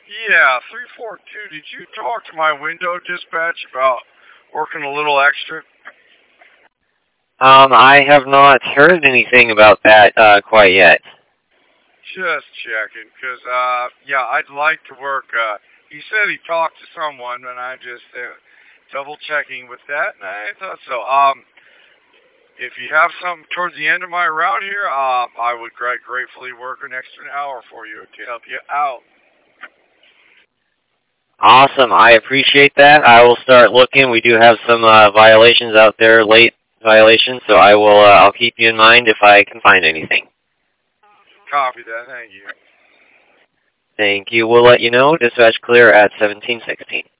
Yeah, 342. Did you talk to my window dispatch about working a little extra? I have not heard anything about that quite yet. Just checking, 'cause yeah, I'd like to work. He said he talked to someone, and I just double checking with that, and I thought so. If you have something towards the end of my route here, I would gratefully work an extra hour for you to help you out. Awesome. I appreciate that. I will start looking. We do have some violations out there, late violations, so I will. I'll keep you in mind if I can find anything. Copy that. Thank you. Thank you. We'll let you know. Dispatch clear at 1716.